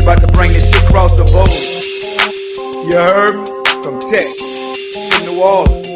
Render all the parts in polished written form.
about to bring this shit across the board. You heard me? From Texas to New Orleans.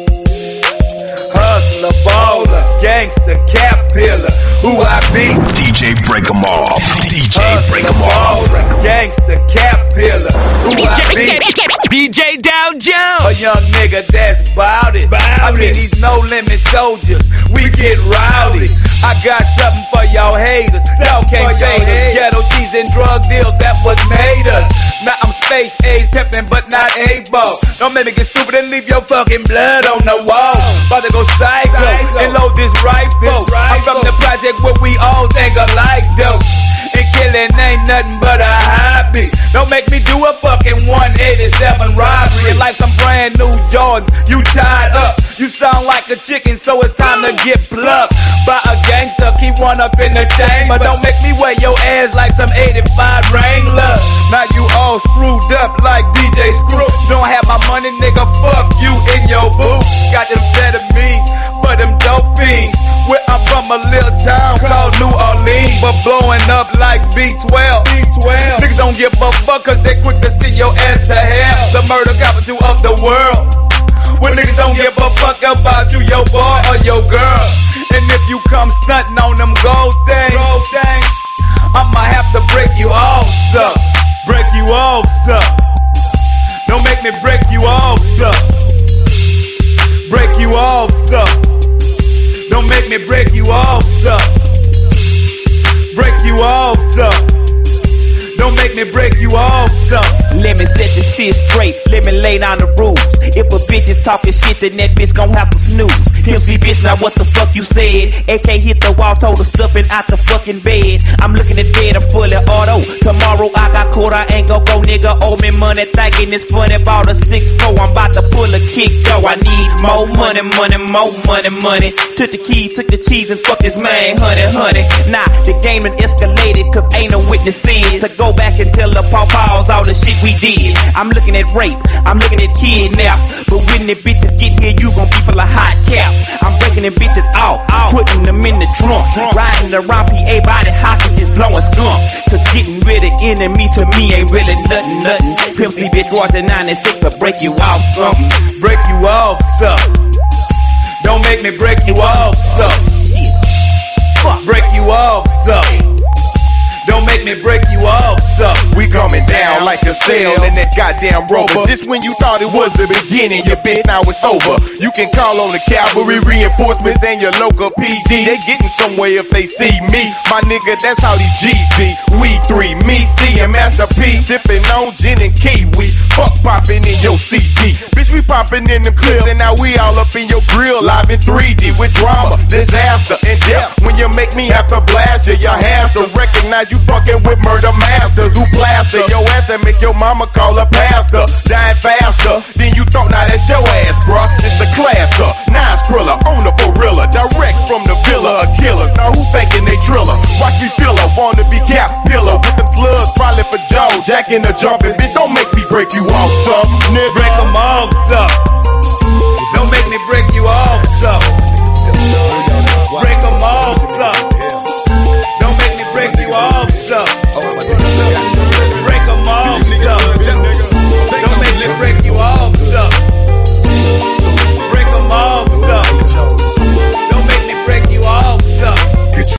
Hustler, baller, gangster, cap pillar. Who I be? DJ Break 'em Off. DJ Break 'em Off. Gangster, cap pillar. Who I be? DJ Dow Jones. A young nigga that's bout it. I mean these no limit soldiers. We get rowdy. I got something for y'all haters. Y'all can't fade us. Ghetto cheese and drug deals, that's what made us. Now I'm space age pimpin', but not able. Don't make me get stupid and leave your fucking blood on the wall. About to go psycho and load this rifle. I'm from the project where we all think alike though. And killing ain't nothing but a hobby. Don't make me do a fucking 187 robbery. And like some brand new Jordans, you tied up. You sound like a chicken, so it's time to get plucked by a gangster. Keep one up in the chamber. Don't make me wear your ass like some 85 Wrangler. Now you all screwed up like DJ Screw. Don't have my money, nigga, fuck you in your booth. Got them set of me for them dope fiends. Where I'm from a little town called New Orleans, but blowing up like B12. Niggas don't give a fuck cause they quick to send your ass to hell. The murder capital of the world. When niggas don't give a fuck about you, your boy or your girl. And if you come stunting on them gold things, I'ma have to break you off, suck. Break you off, suck. Don't make me break you off, suck. Break you off, suck. Don't make me break you off, suck. Break you off, suck. Don't make me break you off, suck. Let me set the shit straight, let me lay down the rules. If a bitch is talking shit, then that bitch gon' have to snooze. MC bitch, now what the fuck you said? AK hit the wall, told her stuffing out the fucking bed. I'm looking at dead, I'm fully auto. Tomorrow I got caught, I ain't gon' go, nigga. Owe me money, thinking it's funny. Bought a 6-4, I'm about to pull a kick, go. I need more money, more money. Took the keys, took the cheese, and fuck this man, honey. Nah, the game done escalated, cause ain't no witnesses to go back and tell the pawpaws all the shit we did. I'm looking at rape, I'm looking at kidnap. But when the bitches get here, you gon' be full of hot caps. I'm breaking them bitches out, putting them in the trunk. Riding around PA body hostages, blowing skunk. Cause getting rid of enemy to me ain't really nothing. Pimp C bitch Roger 96 to break you off something. Break you off, suck. Don't make me break you off, suck. Break you off, suck. Don't make me break you off, suck. We coming down like a sail in that goddamn Rover. Just when you thought it was the beginning, your bitch, now it's over. You can call on the cavalry, reinforcements, and your local PD. They getting somewhere if they see me. My nigga, that's how these G's be. We three, me, C, and Master P. Sipping on gin and kiwi. Fuck popping in your CD. Bitch, we popping in them clips, and now we all up in your grill, live in 3D with drama, disaster, and death. When you make me have to blast you, you have to recognize you fucking with murder masters who plaster your ass and make your mama call a pastor. Dying faster than you thought, now that's your ass, bruh. It's the class up, Nine Skrilla, on the Forilla, direct from the villa of killers. Now who thinking they triller? Watch me feel her, wanna be cap pillar with them slugs, probably for Joe. Jacking the jumping, bitch, don't make me break you off, son. Nigga, break them off, suck. Don't make me break you off, suck.